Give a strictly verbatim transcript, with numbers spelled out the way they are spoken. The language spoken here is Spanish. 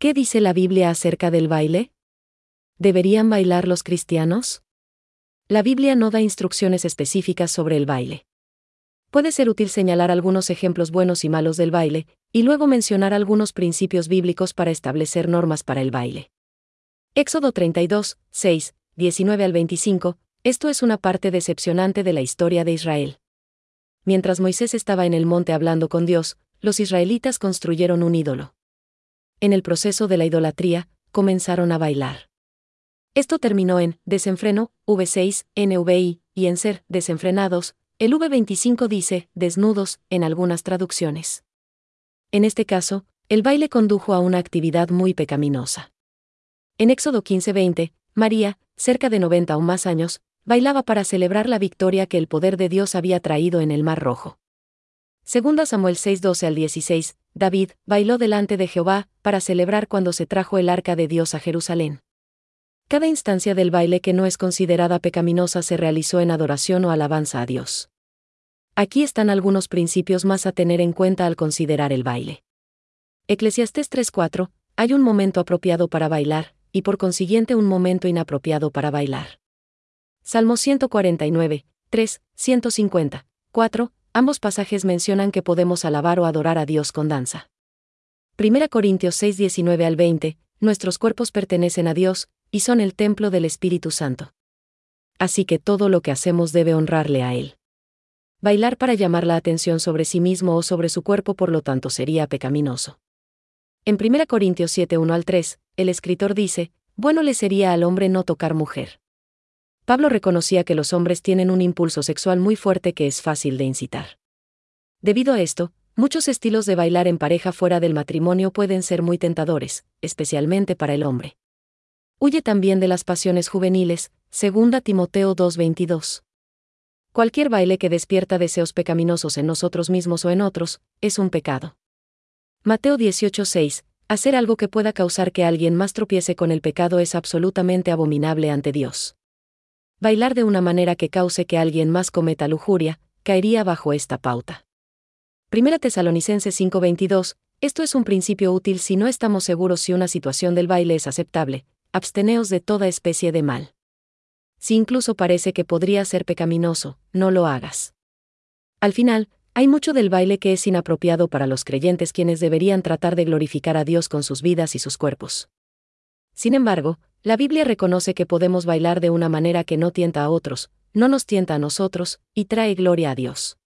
¿Qué dice la Biblia acerca del baile? ¿Deberían bailar los cristianos? La Biblia no da instrucciones específicas sobre el baile. Puede ser útil señalar algunos ejemplos buenos y malos del baile, y luego mencionar algunos principios bíblicos para establecer normas para el baile. Éxodo treinta y dos, seis, diecinueve al veinticinco, esto es una parte decepcionante de la historia de Israel. Mientras Moisés estaba en el monte hablando con Dios, los israelitas construyeron un ídolo. En el proceso de la idolatría, comenzaron a bailar. Esto terminó en desenfreno, V seis, N V I, y en ser desenfrenados. El V veinticinco dice desnudos en algunas traducciones. En este caso, el baile condujo a una actividad muy pecaminosa. En Éxodo quince veinte, María, cerca de noventa o más años, bailaba para celebrar la victoria que el poder de Dios había traído en el Mar Rojo. Segunda Samuel seis doce al dieciséis, David bailó delante de Jehová para celebrar cuando se trajo el arca de Dios a Jerusalén. Cada instancia del baile que no es considerada pecaminosa se realizó en adoración o alabanza a Dios. Aquí están algunos principios más a tener en cuenta al considerar el baile. Eclesiastés tres cuatro, hay un momento apropiado para bailar, y por consiguiente un momento inapropiado para bailar. Salmo ciento cuarenta y nueve, tres, ciento cincuenta, cuatro, ambos pasajes mencionan que podemos alabar o adorar a Dios con danza. Primera Corintios seis diecinueve al veinte, nuestros cuerpos pertenecen a Dios, y son el templo del Espíritu Santo. Así que todo lo que hacemos debe honrarle a Él. Bailar para llamar la atención sobre sí mismo o sobre su cuerpo por lo tanto sería pecaminoso. En Primera Corintios siete uno al tres, el escritor dice, bueno le sería al hombre no tocar mujer. Pablo reconocía que los hombres tienen un impulso sexual muy fuerte que es fácil de incitar. Debido a esto, muchos estilos de bailar en pareja fuera del matrimonio pueden ser muy tentadores, especialmente para el hombre. Huye también de las pasiones juveniles, Segunda Timoteo dos veintidós. Cualquier baile que despierta deseos pecaminosos en nosotros mismos o en otros, es un pecado. Mateo dieciocho seis, hacer algo que pueda causar que alguien más tropiece con el pecado es absolutamente abominable ante Dios. Bailar de una manera que cause que alguien más cometa lujuria, caería bajo esta pauta. Primera Tesalonicenses cinco veintidós, esto es un principio útil si no estamos seguros si una situación del baile es aceptable, absteneos de toda especie de mal. Si incluso parece que podría ser pecaminoso, no lo hagas. Al final, hay mucho del baile que es inapropiado para los creyentes quienes deberían tratar de glorificar a Dios con sus vidas y sus cuerpos. Sin embargo, la Biblia reconoce que podemos bailar de una manera que no tienta a otros, no nos tienta a nosotros, y trae gloria a Dios.